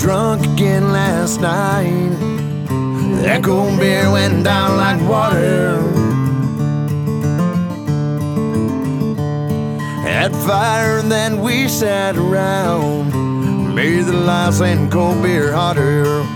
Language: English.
drunk again last night. That cold beer went down like water. Had fire and then we sat around, made the last and cold beer hotter.